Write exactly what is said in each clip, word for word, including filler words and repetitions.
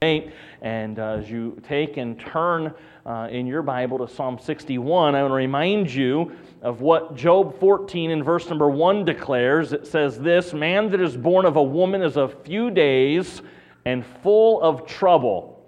eight. And uh, as you take and turn uh, in your Bible to Psalm sixty-one, I want to remind you of what Job fourteen in verse number one declares. It says this: "Man that is born of a woman is of few days and full of trouble."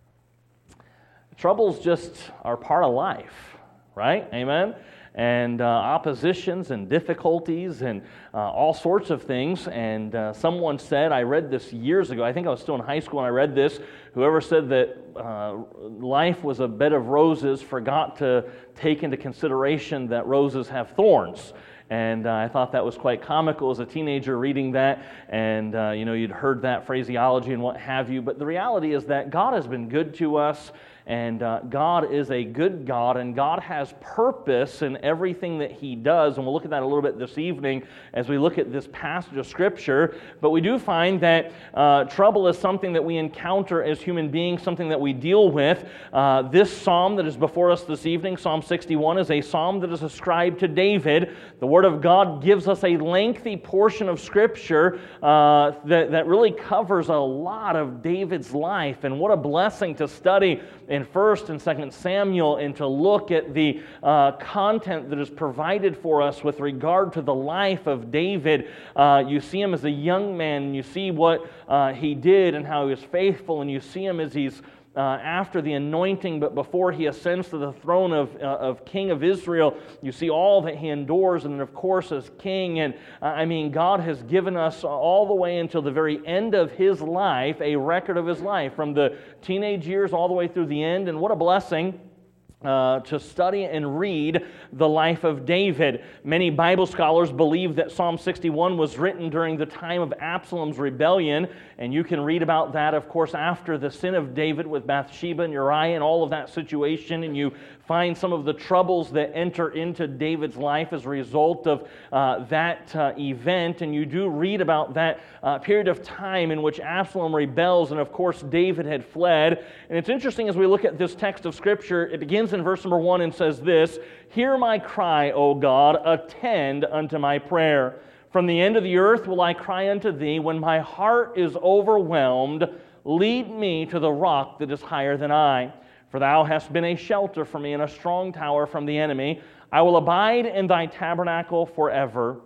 Troubles just are part of life, right? Amen? And uh, oppositions and difficulties and uh, all sorts of things. And uh, someone said, I read this years ago, I think I was still in high school when I read this, whoever said that uh, life was a bed of roses forgot to take into consideration that roses have thorns. And uh, I thought that was quite comical as a teenager reading that, and uh, you know, you'd heard that phraseology and what have you, but the reality is that God has been good to us, and uh, God is a good God, and God has purpose in everything that He does, and we'll look at that a little bit this evening as we look at this passage of Scripture. But we do find that uh, trouble is something that we encounter as human beings, something that we deal with. Uh, this psalm that is before us this evening, Psalm sixty-one, is a psalm that is ascribed to David. The Word of God gives us a lengthy portion of Scripture uh, that, that really covers a lot of David's life, and what a blessing to study in First and Second Samuel, and to look at the uh, content that is provided for us with regard to the life of David. Uh, you see him as a young man, and you see what uh, he did and how he was faithful, and you see him as he's Uh, after the anointing, but before he ascends to the throne of, uh, of King of Israel. You see all that he endures, and then of course as king. And uh, I mean, God has given us all the way until the very end of his life a record of his life, from the teenage years all the way through the end. And what a blessing Uh, to study and read the life of David. Many Bible scholars believe that Psalm sixty-one was written during the time of Absalom's rebellion, and you can read about that, of course, after the sin of David with Bathsheba and Uriah and all of that situation, and you find some of the troubles that enter into David's life as a result of uh, that uh, event, and you do read about that uh, period of time in which Absalom rebels, and of course David had fled. And it's interesting as we look at this text of Scripture, it begins in verse number one and says this: "Hear my cry, O God, attend unto my prayer. From the end of the earth will I cry unto thee. When my heart is overwhelmed, lead me to the rock that is higher than I. For thou hast been a shelter for me and a strong tower from the enemy. I will abide in thy tabernacle forever.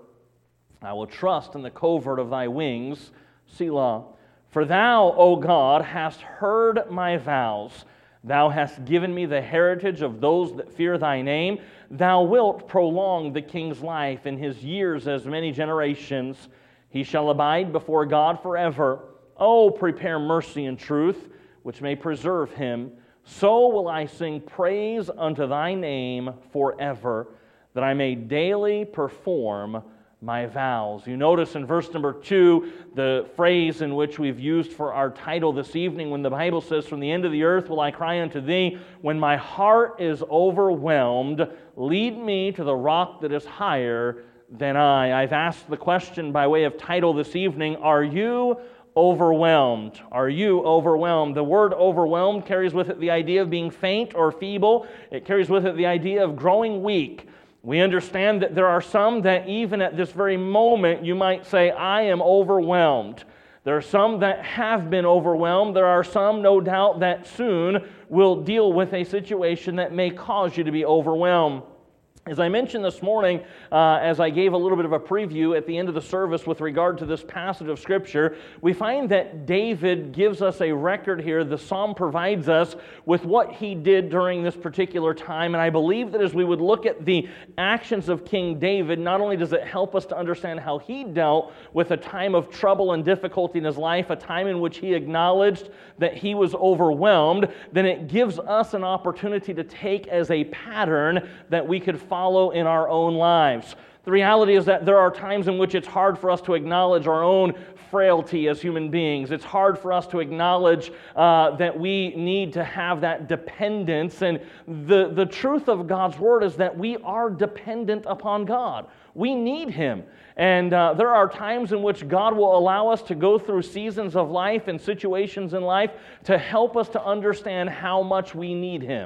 I will trust in the covert of thy wings, Selah. For thou, O God, hast heard my vows. Thou hast given me the heritage of those that fear thy name. Thou wilt prolong the king's life, and his years as many generations. He shall abide before God forever. Oh, prepare mercy and truth, which may preserve him. So will I sing praise unto thy name forever, that I may daily perform my vows." You notice in verse number two, the phrase in which we've used for our title this evening, when the Bible says, "From the end of the earth will I cry unto thee. When my heart is overwhelmed, lead me to the rock that is higher than I." I've asked the question by way of title this evening: are you overwhelmed? Are you overwhelmed? The word overwhelmed carries with it the idea of being faint or feeble. It carries with it the idea of growing weak. We understand that there are some that even at this very moment you might say, "I am overwhelmed." There are some that have been overwhelmed. There are some, no doubt, that soon will deal with a situation that may cause you to be overwhelmed. As I mentioned this morning, uh, as I gave a little bit of a preview at the end of the service with regard to this passage of Scripture, we find that David gives us a record here. The psalm provides us with what he did during this particular time, and I believe that as we would look at the actions of King David, not only does it help us to understand how he dealt with a time of trouble and difficulty in his life, a time in which he acknowledged that he was overwhelmed, then it gives us an opportunity to take as a pattern that we could follow in our own lives. The reality is that there are times in which it's hard for us to acknowledge our own frailty as human beings. It's hard for us to acknowledge uh, that we need to have that dependence. And the, the truth of God's Word is that we are dependent upon God. We need Him. And uh, there are times in which God will allow us to go through seasons of life and situations in life to help us to understand how much we need Him.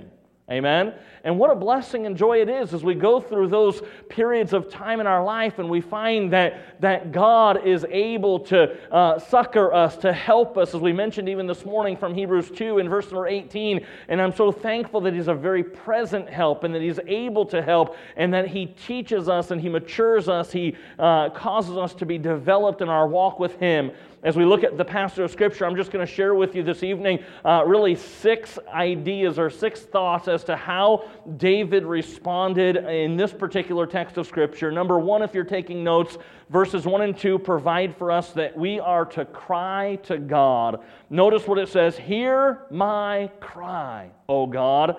Amen? And what a blessing and joy it is as we go through those periods of time in our life and we find that, that God is able to uh, succor us, to help us, as we mentioned even this morning from Hebrews two in verse number eighteen. And I'm so thankful that He's a very present help and that He's able to help and that He teaches us and He matures us. He uh, causes us to be developed in our walk with Him. As we look at the passage of Scripture, I'm just going to share with you this evening uh, really six ideas or six thoughts as to how David responded in this particular text of Scripture. Number one, if you're taking notes, verses one and two provide for us that we are to cry to God. Notice what it says, "Hear my cry, O God,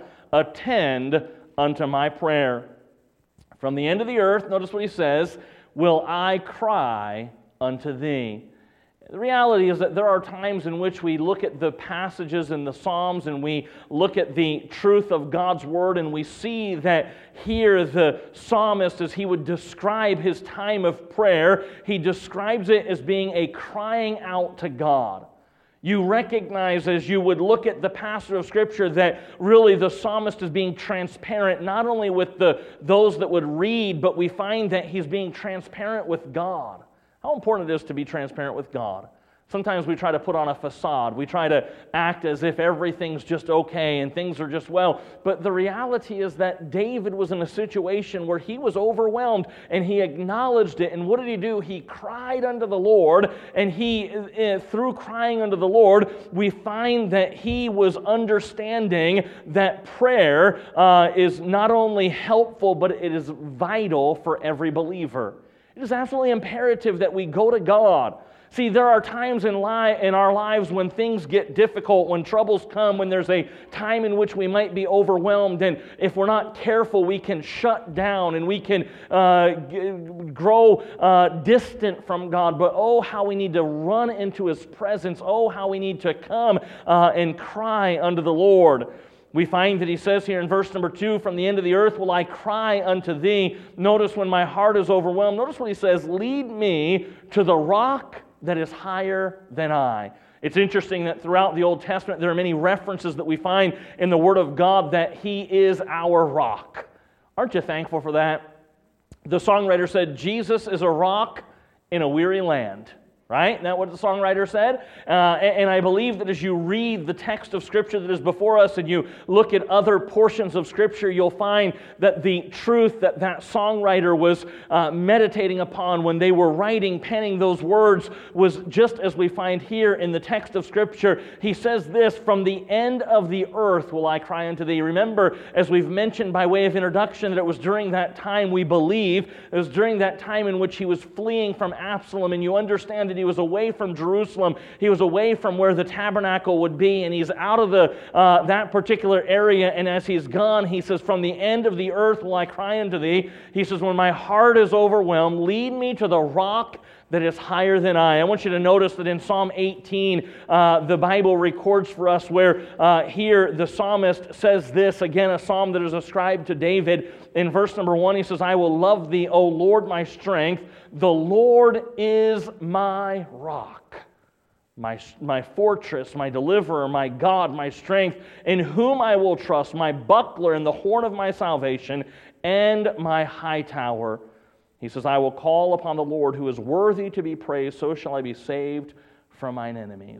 attend unto my prayer. From the end of the earth," notice what he says, "will I cry unto thee." The reality is that there are times in which we look at the passages in the Psalms and we look at the truth of God's Word and we see that here the psalmist, as he would describe his time of prayer, he describes it as being a crying out to God. You recognize as you would look at the passage of Scripture that really the psalmist is being transparent not only with the those that would read, but we find that he's being transparent with God. How important it is to be transparent with God. Sometimes we try to put on a facade. We try to act as if everything's just okay and things are just well. But the reality is that David was in a situation where he was overwhelmed and he acknowledged it. And what did he do? He cried unto the Lord, and he, through crying unto the Lord, we find that he was understanding that prayer uh, is not only helpful, but it is vital for every believer. It is absolutely imperative that we go to God. See, there are times in, li- in our lives when things get difficult, when troubles come, when there's a time in which we might be overwhelmed, and if we're not careful, we can shut down and we can uh, g- grow uh, distant from God. But oh, how we need to run into His presence. Oh, how we need to come uh, and cry unto the Lord. We find that he says here in verse number two, "From the end of the earth will I cry unto thee." Notice when my heart is overwhelmed. Notice what he says, "Lead me to the rock that is higher than I." It's interesting that throughout the Old Testament there are many references that we find in the Word of God that He is our rock. Aren't you thankful for that? The songwriter said, "Jesus is a rock in a weary land." Right? Isn't that what the songwriter said? Uh, and, and I believe that as you read the text of Scripture that is before us and you look at other portions of Scripture, you'll find that the truth that that songwriter was uh, meditating upon when they were writing, penning those words was just as we find here in the text of Scripture. He says this, "From the end of the earth will I cry unto thee." Remember, as we've mentioned by way of introduction, that it was during that time, we believe, it was during that time in which he was fleeing from Absalom, and you understand that he was away from Jerusalem. He was away from where the tabernacle would be, and he's out of the uh, that particular area. And as he's gone, he says, "From the end of the earth will I cry unto thee." He says, "When my heart is overwhelmed, lead me to the rock that is higher than I." I want you to notice that in Psalm eighteen, uh, the Bible records for us where uh, here the psalmist says this, again, a psalm that is ascribed to David. In verse number one, he says, "I will love thee, O Lord, my strength. The Lord is my rock, my, my fortress, my deliverer, my God, my strength, in whom I will trust, my buckler and the horn of my salvation, and my high tower." He says, "I will call upon the Lord who is worthy to be praised, so shall I be saved from mine enemies."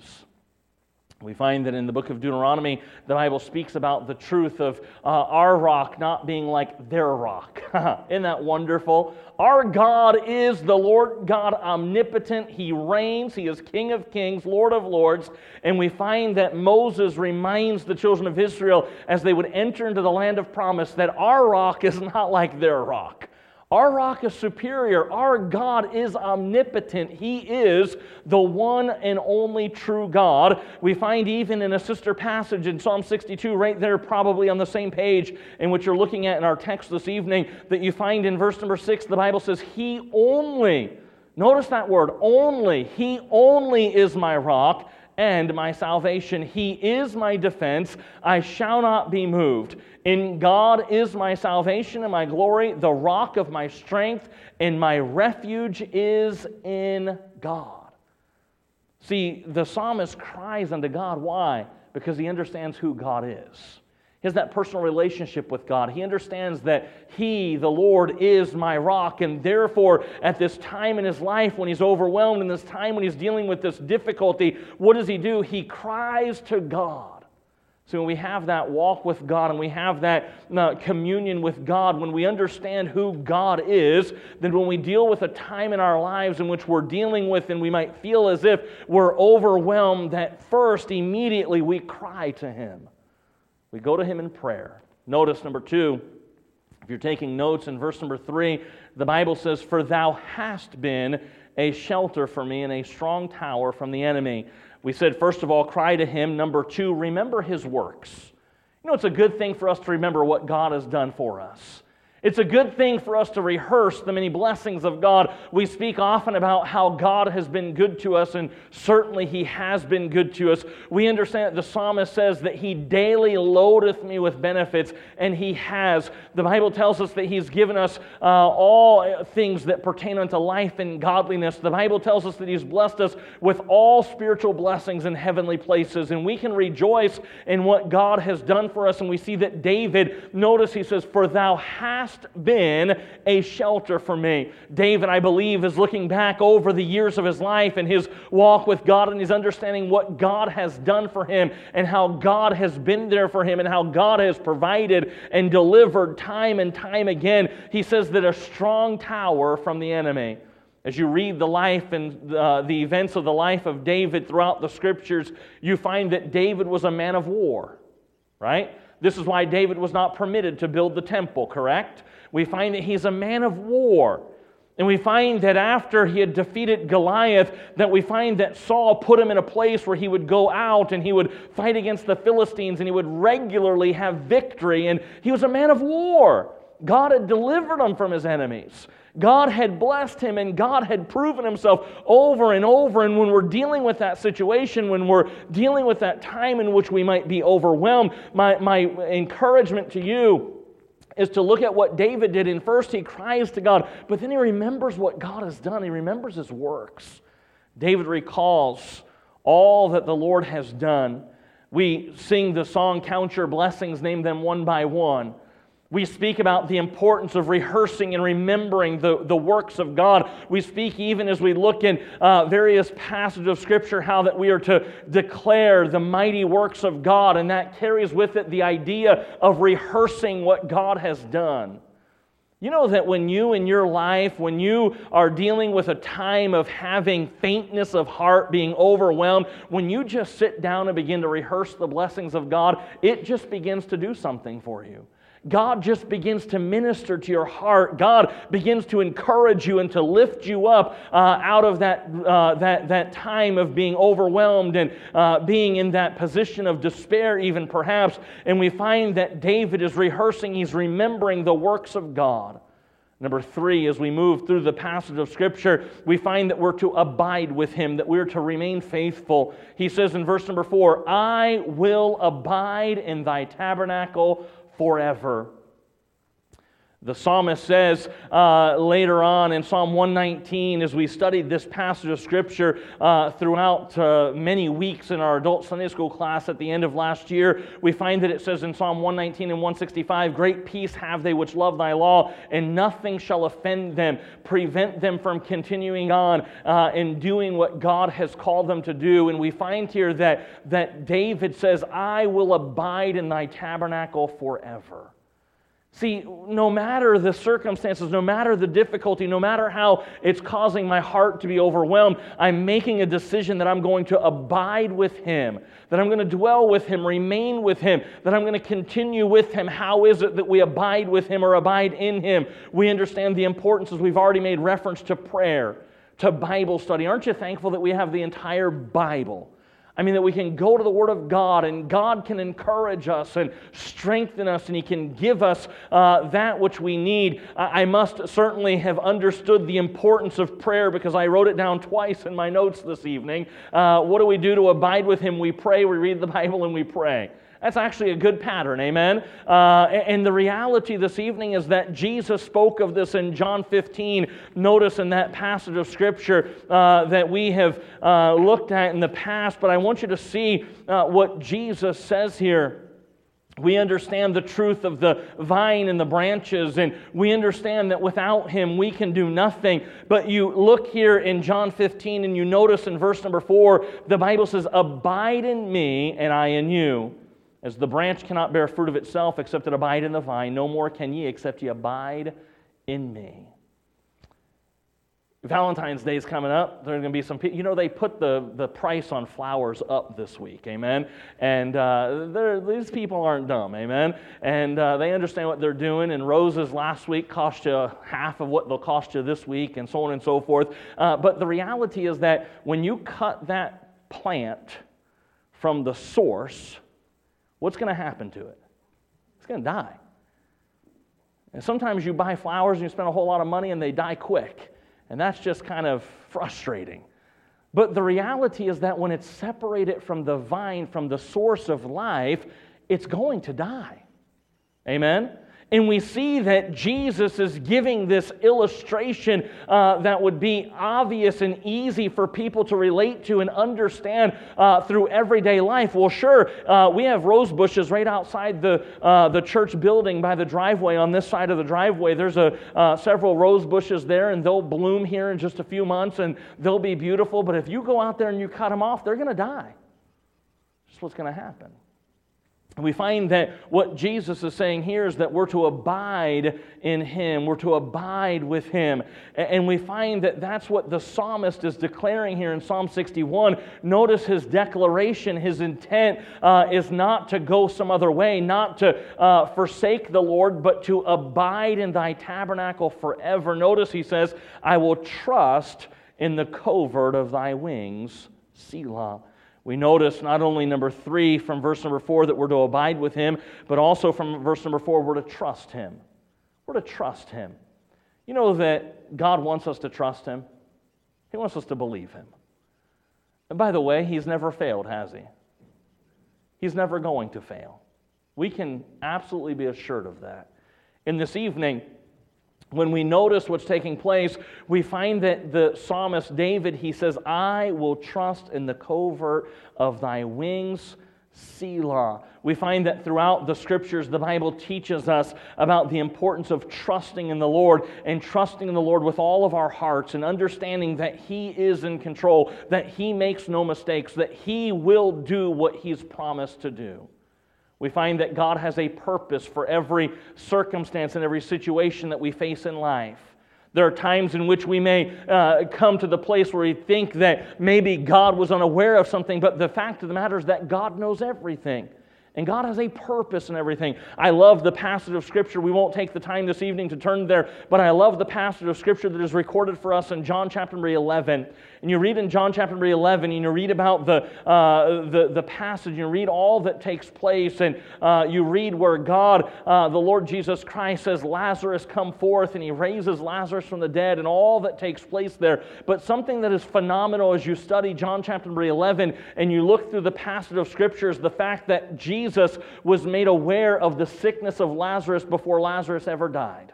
We find that in the book of Deuteronomy, the Bible speaks about the truth of uh, our rock not being like their rock. Isn't that wonderful? Our God is the Lord God omnipotent. He reigns. He is King of kings, Lord of lords. And we find that Moses reminds the children of Israel as they would enter into the land of promise that our rock is not like their rock. Our rock is superior. Our God is omnipotent. He is the one and only true God. We find even in a sister passage in Psalm sixty-two, right there probably on the same page in which you're looking at in our text this evening, that you find in verse number six, the Bible says, "He only," notice that word, only, "He only is my rock and my salvation. He is my defense. I shall not be moved. In God is my salvation and my glory, the rock of my strength, and my refuge is in God." See, the psalmist cries unto God. Why? Because he understands who God is. He has that personal relationship with God. He understands that He, the Lord, is my rock, and therefore, at this time in his life when he's overwhelmed, in this time when he's dealing with this difficulty, what does he do? He cries to God. So when we have that walk with God and we have that uh, communion with God, when we understand who God is, then when we deal with a time in our lives in which we're dealing with and we might feel as if we're overwhelmed, that first, immediately, we cry to Him. We go to Him in prayer. Notice, number two, if you're taking notes, in verse number three, the Bible says, "For thou hast been a shelter for me and a strong tower from the enemy." We said, first of all, cry to Him. Number two, remember His works. You know, it's a good thing for us to remember what God has done for us. It's a good thing for us to rehearse the many blessings of God. We speak often about how God has been good to us, and certainly He has been good to us. We understand that the psalmist says that He daily loadeth me with benefits, and He has. The Bible tells us that He's given us uh, all things that pertain unto life and godliness. The Bible tells us that He's blessed us with all spiritual blessings in heavenly places, and we can rejoice in what God has done for us. And we see that David, notice he says, "For thou hast been a shelter for me." David, I believe, is looking back over the years of his life and his walk with God, and he's understanding what God has done for him and how God has been there for him and how God has provided and delivered time and time again. He says that a strong tower from the enemy. As you read the life and uh, the events of the life of David throughout the Scriptures, you find that David was a man of war, right? This is why David was not permitted to build the temple, correct? We find that he's a man of war. And we find that after he had defeated Goliath, that we find that Saul put him in a place where he would go out and he would fight against the Philistines and he would regularly have victory. And he was a man of war. God had delivered him from his enemies. God had blessed him, and God had proven Himself over and over. And when we're dealing with that situation, when we're dealing with that time in which we might be overwhelmed, my, my encouragement to you is to look at what David did. And first he cries to God, but then he remembers what God has done. He remembers His works. David recalls all that the Lord has done. We sing the song, "Count Your Blessings, Name Them One by One." We speak about the importance of rehearsing and remembering the, the works of God. We speak even as we look in uh, various passages of Scripture how that we are to declare the mighty works of God, and that carries with it the idea of rehearsing what God has done. You know that when you in your life, when you are dealing with a time of having faintness of heart, being overwhelmed, when you just sit down and begin to rehearse the blessings of God, it just begins to do something for you. God just begins to minister to your heart. God begins to encourage you and to lift you up uh, out of that, uh, that, that time of being overwhelmed and uh, being in that position of despair even perhaps. And we find that David is rehearsing, he's remembering the works of God. Number three, as we move through the passage of Scripture, we find that we're to abide with Him, that we're to remain faithful. He says in verse number four, "I will abide in Thy tabernacle forever." The psalmist says uh, later on in Psalm one nineteen, as we studied this passage of Scripture uh, throughout uh, many weeks in our adult Sunday school class at the end of last year, we find that it says in Psalm one nineteen and one sixty-five, "Great peace have they which love Thy law, and nothing shall offend them, prevent them from continuing on uh, and doing what God has called them to do." And we find here that, that David says, "I will abide in Thy tabernacle forever." See, no matter the circumstances, no matter the difficulty, no matter how it's causing my heart to be overwhelmed, I'm making a decision that I'm going to abide with Him, that I'm going to dwell with Him, remain with Him, that I'm going to continue with Him. How is it that we abide with Him or abide in Him? We understand the importance, as we've already made reference, to prayer, to Bible study. Aren't you thankful that we have the entire Bible? I mean, that we can go to the Word of God, and God can encourage us and strengthen us, and He can give us uh, that which we need. I, I must certainly have understood the importance of prayer, because I wrote it down twice in my notes this evening. Uh, what do we do to abide with Him? We pray, we read the Bible, and we pray. That's actually a good pattern, amen? Uh, and the reality this evening is that Jesus spoke of this in John fifteen. Notice in that passage of Scripture uh, that we have uh, looked at in the past, but I want you to see uh, what Jesus says here. We understand the truth of the vine and the branches, and we understand that without Him we can do nothing. But you look here in John fifteen and you notice in verse number four, the Bible says, "Abide in me and I in you. As the branch cannot bear fruit of itself except it abide in the vine, no more can ye except ye abide in me." Valentine's Day is coming up. There's going to be some people, you know, they put the, the price on flowers up this week, amen? And uh, these people aren't dumb, amen? And uh, they understand what they're doing, and roses last week cost you half of what they'll cost you this week, and so on and so forth. Uh, but the reality is that when you cut that plant from the source, what's going to happen to it? It's going to die. And sometimes you buy flowers and you spend a whole lot of money and they die quick. And that's just kind of frustrating. But the reality is that when it's separated from the vine, from the source of life, it's going to die. Amen? And we see that Jesus is giving this illustration uh, that would be obvious and easy for people to relate to and understand uh, through everyday life. Well, sure, uh, we have rose bushes right outside the uh, the church building by the driveway. On this side of the driveway, there's a uh, several rose bushes there, and they'll bloom here in just a few months, and they'll be beautiful. But if you go out there and you cut them off, they're going to die. That's what's going to happen. We find that what Jesus is saying here is that we're to abide in Him. We're to abide with Him. And we find that that's what the psalmist is declaring here in Psalm sixty-one. Notice his declaration, his intent uh, is not to go some other way, not to uh, forsake the Lord, but to abide in Thy tabernacle forever. Notice he says, "I will trust in the covert of Thy wings, Selah." We notice not only number three from verse number four that we're to abide with Him, but also from verse number four we're to trust Him. We're to trust Him. You know that God wants us to trust Him? He wants us to believe Him. And by the way, He's never failed, has He? He's never going to fail. We can absolutely be assured of that. And this evening, when we notice what's taking place, we find that the psalmist David, he says, "I will trust in the covert of Thy wings, Selah." We find that throughout the Scriptures, the Bible teaches us about the importance of trusting in the Lord and trusting in the Lord with all of our hearts and understanding that He is in control, that He makes no mistakes, that He will do what He's promised to do. We find that God has a purpose for every circumstance and every situation that we face in life. There are times in which we may uh, come to the place where we think that maybe God was unaware of something, but the fact of the matter is that God knows everything. And God has a purpose in everything. I love the passage of Scripture. We won't take the time this evening to turn there, but I love the passage of Scripture that is recorded for us in John chapter eleven. And you read in John chapter eleven, and you read about the uh, the, the passage, you read all that takes place, and uh, you read where God, uh, the Lord Jesus Christ, says, "Lazarus, come forth," and He raises Lazarus from the dead, and all that takes place there. But something that is phenomenal as you study John chapter eleven, and you look through the passage of Scripture, is the fact that Jesus Jesus was made aware of the sickness of Lazarus before Lazarus ever died.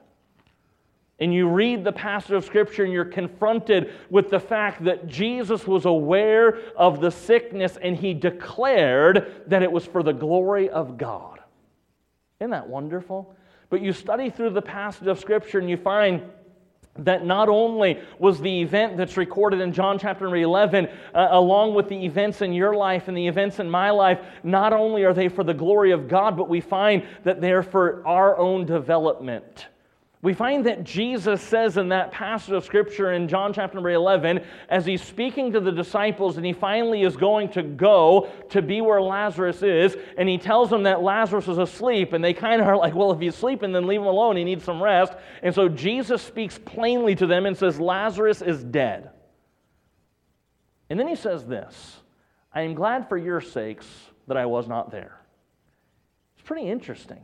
And you read the passage of Scripture and you're confronted with the fact that Jesus was aware of the sickness and He declared that it was for the glory of God. Isn't that wonderful? But you study through the passage of Scripture and you find that not only was the event that's recorded in John chapter eleven, uh, along with the events in your life and the events in my life, not only are they for the glory of God, but we find that they're for our own development. We find that Jesus says in that passage of Scripture in John chapter eleven, as He's speaking to the disciples and He finally is going to go to be where Lazarus is, and He tells them that Lazarus is asleep, and they kind of are like, well, if he's sleeping, then leave him alone. He needs some rest. And so Jesus speaks plainly to them and says, Lazarus is dead. And then He says this, I am glad for your sakes that I was not there. It's pretty interesting.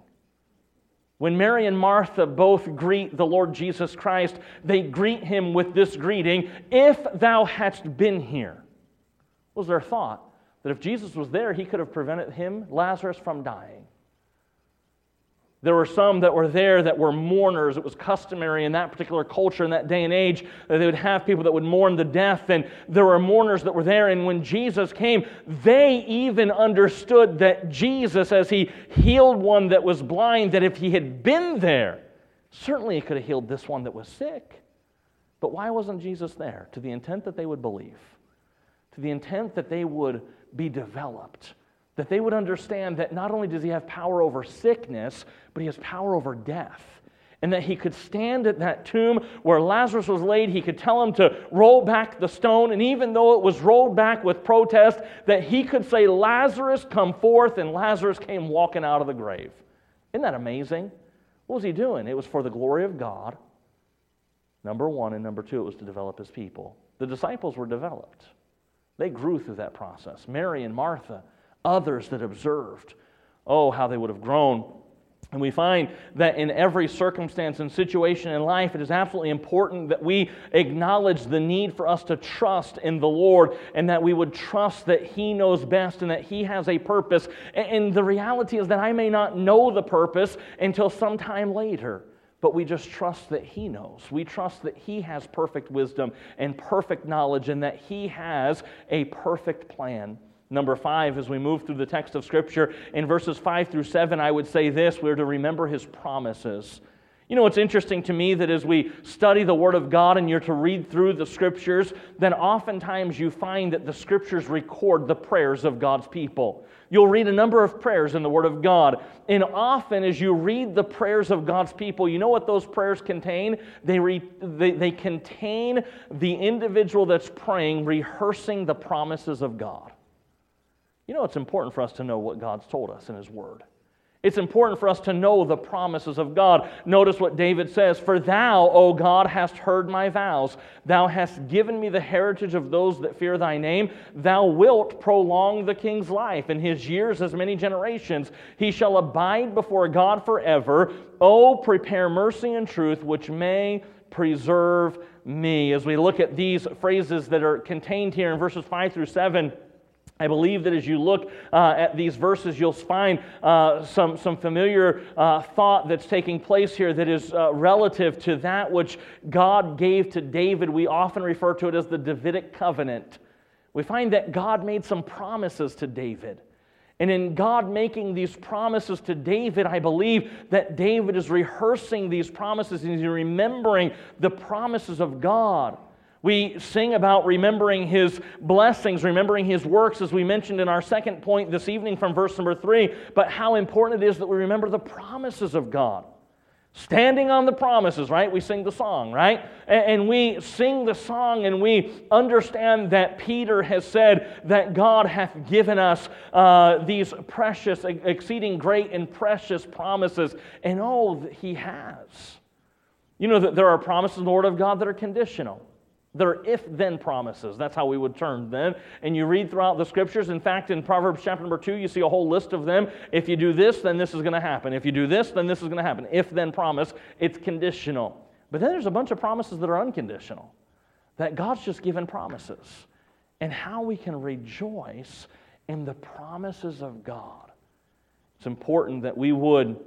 When Mary and Martha both greet the Lord Jesus Christ, they greet Him with this greeting, if thou hadst been here. What was their thought? That if Jesus was there, He could have prevented him, Lazarus, from dying. There were some that were there that were mourners. It was customary in that particular culture, in that day and age, that they would have people that would mourn the death, and there were mourners that were there. And when Jesus came, they even understood that Jesus, as He healed one that was blind, that if He had been there, certainly He could have healed this one that was sick. But why wasn't Jesus there? To the intent that they would believe, to the intent that they would be developed, that they would understand that not only does He have power over sickness, but He has power over death. And that He could stand at that tomb where Lazarus was laid, He could tell him to roll back the stone, and even though it was rolled back with protest, that He could say, "Lazarus, come forth," and Lazarus came walking out of the grave. Isn't that amazing? What was He doing? It was for the glory of God, number one, and number two, it was to develop His people. The disciples were developed. They grew through that process. Mary and Martha, others that observed, oh, how they would have grown. And we find that in every circumstance and situation in life, it is absolutely important that we acknowledge the need for us to trust in the Lord, and that we would trust that He knows best and that He has a purpose. And the reality is that I may not know the purpose until sometime later, but we just trust that He knows. We trust that He has perfect wisdom and perfect knowledge, and that He has a perfect plan. Number five, as we move through the text of Scripture, in verses five through seven, I would say this: we're to remember His promises. You know, it's interesting to me that as we study the Word of God and you're to read through the Scriptures, then oftentimes you find that the Scriptures record the prayers of God's people. You'll read a number of prayers in the Word of God, and often as you read the prayers of God's people, you know what those prayers contain? They, re, they, they contain the individual that's praying, rehearsing the promises of God. You know, it's important for us to know what God's told us in His Word. It's important for us to know the promises of God. Notice what David says: "For Thou, O God, hast heard my vows. Thou hast given me the heritage of those that fear Thy name. Thou wilt prolong the king's life, and his years as many generations. He shall abide before God forever. O prepare mercy and truth, which may preserve me." As we look at these phrases that are contained here in verses five through seven, I believe that as you look uh, at these verses, you'll find uh, some, some familiar uh, thought that's taking place here that is uh, relative to that which God gave to David. We often refer to it as the Davidic covenant. We find that God made some promises to David. And in God making these promises to David, I believe that David is rehearsing these promises and he's remembering the promises of God. We sing about remembering His blessings, remembering His works, as we mentioned in our second point this evening from verse number three, but how important it is that we remember the promises of God. Standing on the promises, right? We sing the song, right? And we sing the song and we understand that Peter has said that God hath given us uh, these precious, exceeding great and precious promises. And oh, He has. You know that there are promises in the Word of God that are conditional. They're if-then promises. That's how we would turn them. And you read throughout the Scriptures. In fact, in Proverbs chapter number two, you see a whole list of them. If you do this, then this is going to happen. If you do this, then this is going to happen. If-then promise, it's conditional. But then there's a bunch of promises that are unconditional, that God's just given promises. And how we can rejoice in the promises of God. It's important that we would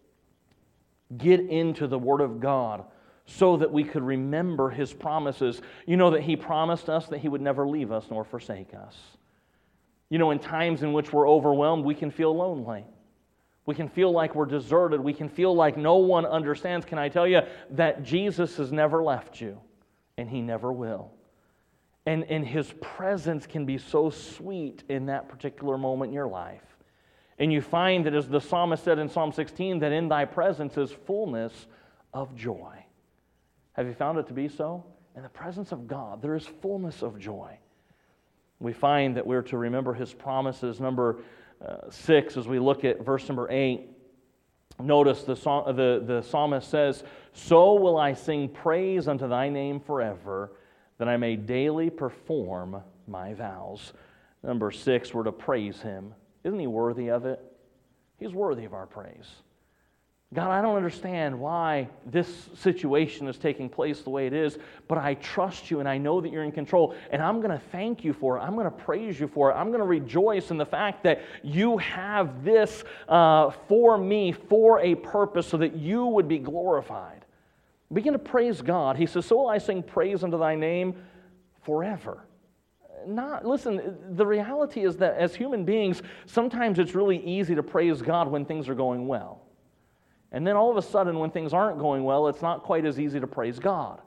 get into the Word of God so that we could remember His promises. You know that He promised us that He would never leave us nor forsake us. You know, in times in which we're overwhelmed, we can feel lonely. We can feel like we're deserted. We can feel like no one understands. Can I tell you that Jesus has never left you, and He never will. And, and His presence can be so sweet in that particular moment in your life. And you find that, as the psalmist said in Psalm sixteen, that in Thy presence is fullness of joy. Have you found it to be so? In the presence of God, there is fullness of joy. We find that we're to remember His promises. Number uh, six, as we look at verse number eight, notice the, the, the psalmist says, "So will I sing praise unto Thy name forever, that I may daily perform my vows." Number six, we're to praise Him. Isn't He worthy of it? He's worthy of our praise. God, I don't understand why this situation is taking place the way it is, but I trust you and I know that you're in control, and I'm going to thank you for it. I'm going to praise you for it. I'm going to rejoice in the fact that you have this uh, for me for a purpose so that you would be glorified. Begin to praise God. He says, so will I sing praise unto thy name forever. Not, listen, the reality is that as human beings, sometimes it's really easy to praise God when things are going well. And then all of a sudden, when things aren't going well, it's not quite as easy to praise God.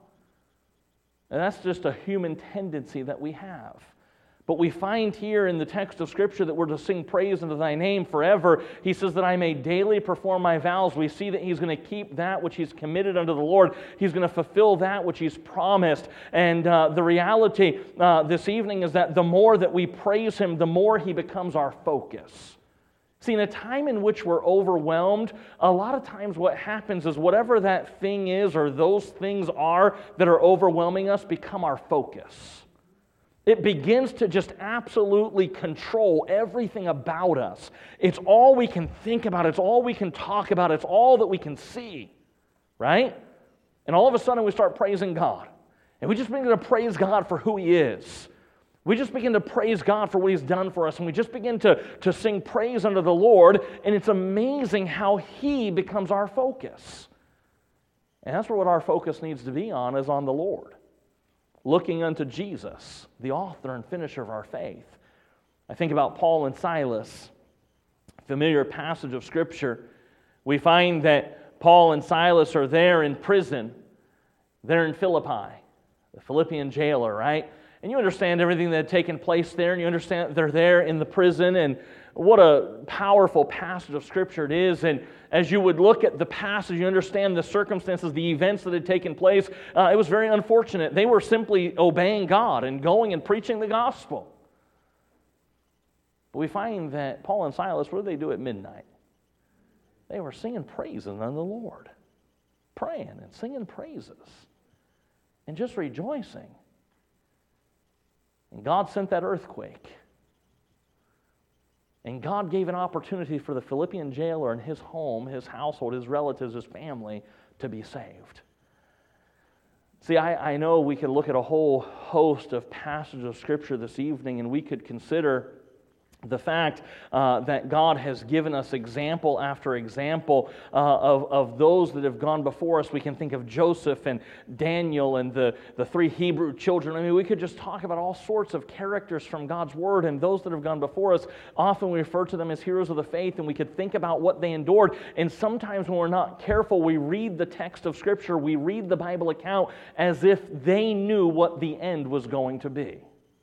And that's just a human tendency that we have. But we find here in the text of Scripture that we're to sing praise unto thy name forever. He says that I may daily perform my vows. We see that he's going to keep that which he's committed unto the Lord. He's going to fulfill that which he's promised. And uh, the reality uh, this evening is that the more that we praise him, the more he becomes our focus. See, in a time in which we're overwhelmed, a lot of times what happens is whatever that thing is or those things are that are overwhelming us become our focus. It begins to just absolutely control everything about us. It's all we can think about. It's all we can talk about. It's all that we can see, right? And all of a sudden we start praising God. And we just begin to praise God for who he is. We just begin to praise God for what he's done for us, and we just begin to, to sing praise unto the Lord, and it's amazing how he becomes our focus. And that's what our focus needs to be on, is on the Lord. Looking unto Jesus, the author and finisher of our faith. I think about Paul and Silas, familiar passage of Scripture. We find that Paul and Silas are there in prison. They're in Philippi, the Philippian jailer, right? And you understand everything that had taken place there, and you understand they're there in the prison, and what a powerful passage of Scripture it is. And as you would look at the passage, you understand the circumstances, the events that had taken place. Uh, it was very unfortunate. They were simply obeying God and going and preaching the gospel. But we find that Paul and Silas, what did they do at midnight? They were singing praises unto the Lord, praying and singing praises, and just rejoicing. And God sent that earthquake. And God gave an opportunity for the Philippian jailer and his home, his household, his relatives, his family to be saved. See, I, I know we could look at a whole host of passages of Scripture this evening, and we could consider the fact uh, that God has given us example after example uh, of, of those that have gone before us. We can think of Joseph and Daniel and the, the three Hebrew children. I mean, we could just talk about all sorts of characters from God's Word, and those that have gone before us, often we refer to them as heroes of the faith, and we could think about what they endured. And sometimes when we're not careful, we read the text of Scripture, we read the Bible account as if they knew what the end was going to be.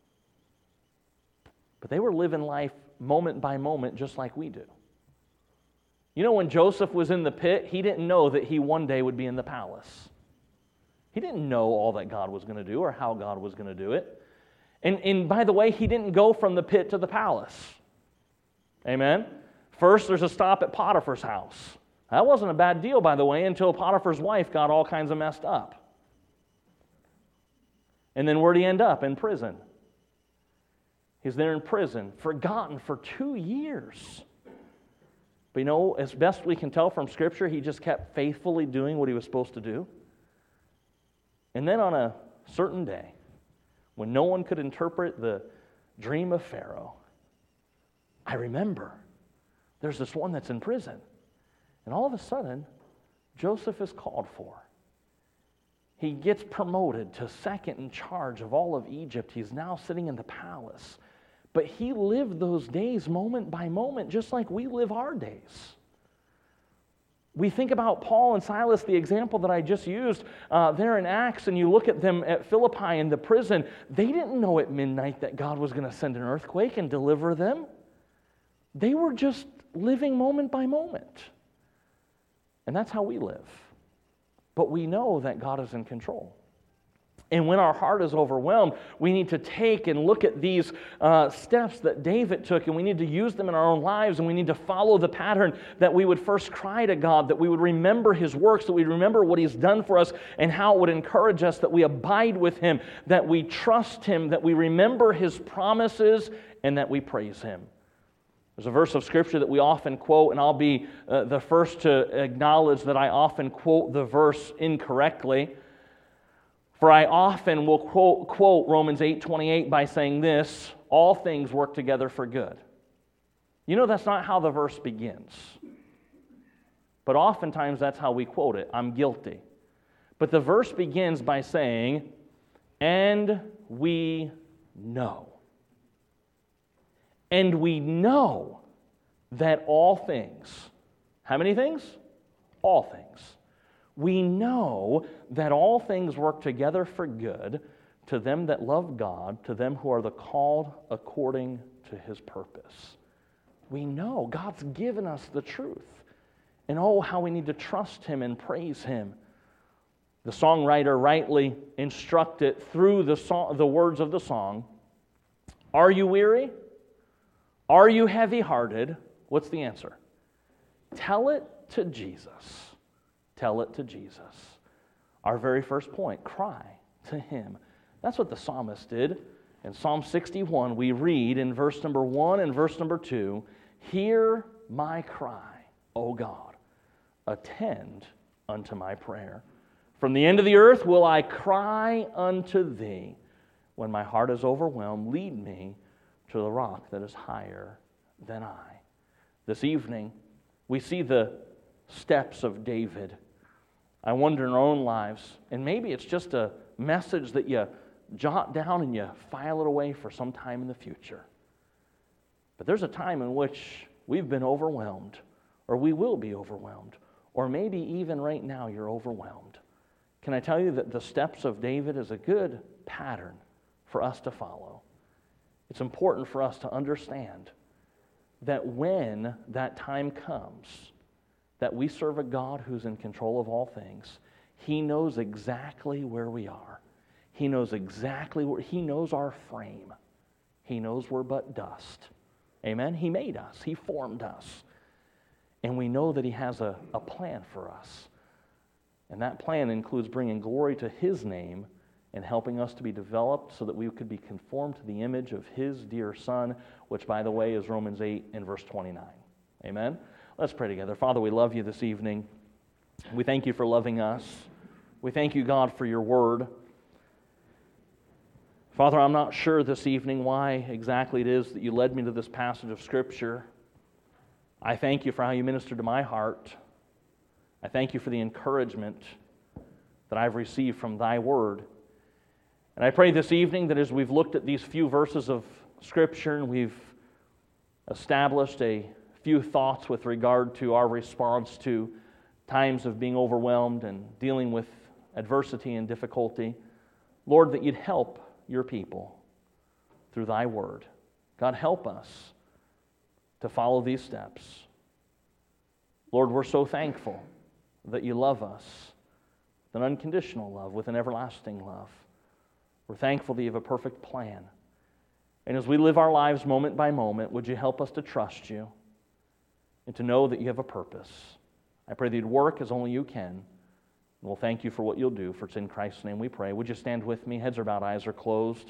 But they were living life moment by moment just like we do. You know, when Joseph was in the pit, he didn't know that he one day would be in the palace. He didn't know all that God was going to do or how God was going to do it. And, and by the way, he didn't go from the pit to the palace. Amen? First, there's a stop at Potiphar's house. That wasn't a bad deal, by the way, until Potiphar's wife got all kinds of messed up. And then where'd he end up? In prison. He's there in prison, forgotten for two years. But you know, as best we can tell from Scripture, he just kept faithfully doing what he was supposed to do. And then on a certain day, when no one could interpret the dream of Pharaoh, I remember there's this one that's in prison. And all of a sudden, Joseph is called for. He gets promoted to second in charge of all of Egypt. He's now sitting in the palace. But he lived those days moment by moment, just like we live our days. We think about Paul and Silas, the example that I just used uh, there in Acts, and you look at them at Philippi in the prison. They didn't know at midnight that God was going to send an earthquake and deliver them. They were just living moment by moment. And that's how we live. But we know that God is in control. And when our heart is overwhelmed, we need to take and look at these uh, steps that David took, and we need to use them in our own lives, and we need to follow the pattern that we would first cry to God, that we would remember His works, that we remember what He's done for us, and how it would encourage us that we abide with Him, that we trust Him, that we remember His promises, and that we praise Him. There's a verse of Scripture that we often quote, and I'll be uh, the first to acknowledge that I often quote the verse incorrectly. For I often will quote, quote Romans eight twenty-eight by saying this, all things work together for good. You know, that's not how the verse begins. But oftentimes that's how we quote it. I'm guilty. But the verse begins by saying, and we know. And we know that all things, how many things? All things. We know that all things work together for good to them that love God, to them who are the called according to His purpose. We know God's given us the truth. And oh, how we need to trust Him and praise Him. The songwriter rightly instructed through the, song, the words of the song, are you weary? Are you heavy-hearted? What's the answer? Tell it to Jesus. Tell it to Jesus. Our very first point, cry to Him. That's what the psalmist did. In Psalm sixty-one, we read in verse number one and verse number two, hear my cry, O God, attend unto my prayer. From the end of the earth will I cry unto Thee. When my heart is overwhelmed, lead me to the rock that is higher than I. This evening, we see the steps of David. I wonder in our own lives, and maybe it's just a message that you jot down and you file it away for some time in the future. But there's a time in which we've been overwhelmed, or we will be overwhelmed, or maybe even right now you're overwhelmed. Can I tell you that the steps of David is a good pattern for us to follow? It's important for us to understand that when that time comes, that we serve a God who's in control of all things. He knows exactly where we are. He knows exactly where, He knows our frame. He knows we're but dust. Amen? He made us. He formed us. And we know that He has a, a plan for us. And that plan includes bringing glory to His name and helping us to be developed so that we could be conformed to the image of His dear Son, which, by the way, is Romans eight and verse twenty-nine. Amen? Let's pray together. Father, we love You this evening. We thank You for loving us. We thank You, God, for Your word. Father, I'm not sure this evening why exactly it is that You led me to this passage of Scripture. I thank You for how You ministered to my heart. I thank You for the encouragement that I've received from Thy word. And I pray this evening that as we've looked at these few verses of Scripture and we've established a few thoughts with regard to our response to times of being overwhelmed and dealing with adversity and difficulty, Lord, that You'd help Your people through Thy word. God, help us to follow these steps. Lord, we're so thankful that You love us with an unconditional love, with an everlasting love. We're thankful that You have a perfect plan. And as we live our lives moment by moment, would You help us to trust You and to know that You have a purpose. I pray that You'd work as only You can. And we'll thank You for what You'll do, for it's in Christ's name we pray. Would you stand with me? Heads are bowed, eyes are closed.